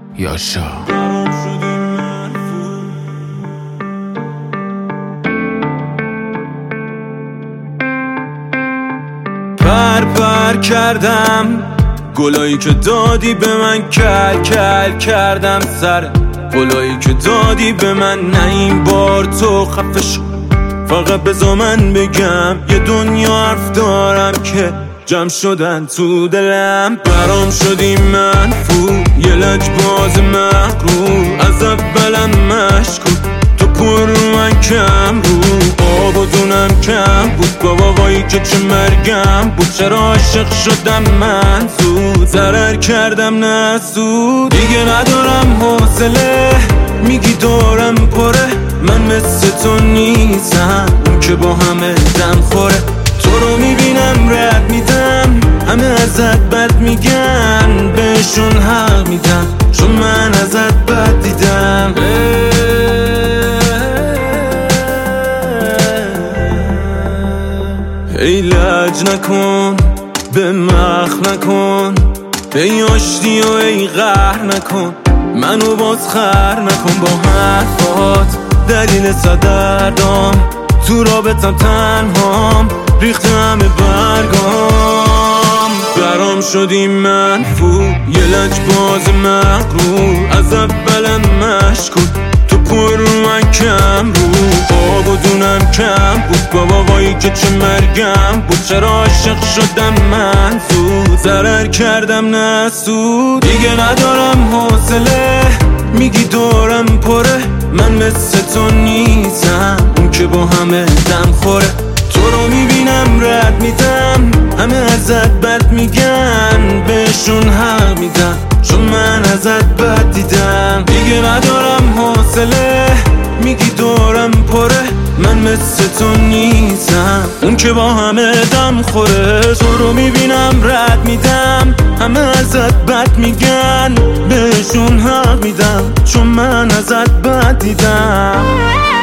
یاشا. پر کردم گلایی که دادی به من، کل کل کردم سر گلایی که دادی به من. نه این بار تو خفه شو، فقط بذار من بگم یه دنیا حرف دارم که جمع شدن تو دلم. برام شدی منفور، یه لجباز مغرور، از اولم مشکوک، تو پر رو من کم رو، آب و دونم کم بود. بابا وایی که چه مرگم بود، چرا عاشق شدم من زود، ضرر کردم نه سود. دیگه ندارم حوصله، میگی دارم پره، من مثل تو نیستم اون که با همه دم خوره. تو رو میبینم رد میدم، همه ازت بد میگن، بهشون حق میدم چون من ازت بد دیدم. ای لج نکن، به مخ نکن، ای آشتی و ای قهر نکن، منو باز خر نکن با حرفات. دلیل صدردام تو رابطم تنهام، ریخته همه برگام. برام شدی منفور، یه لجباز مغرور، از اولم مشکوک، تو پر رو من کم رو، آب و دونم کم بود. بابا وایی که چه مرگم بود، چرا عاشق شدم من زود، ضرر کردم نه سود. دیگه ندارم حوصله، میگی دارم پره، من مثل تو نیستم اون که با همه دم خوره. تو رو میبینم رد میدم، همه ازت بد میگن، بهشون حق میدم چون من ازت بد دیدم. دیگه ندارم حوصله، میگی دارم پره، من مثل تو نیستم اون که با همه دم خوره. تو رو میبینم رد میدم، همه ازت بد میگن، بهشون حق میدم چون من ازت بد دیدم.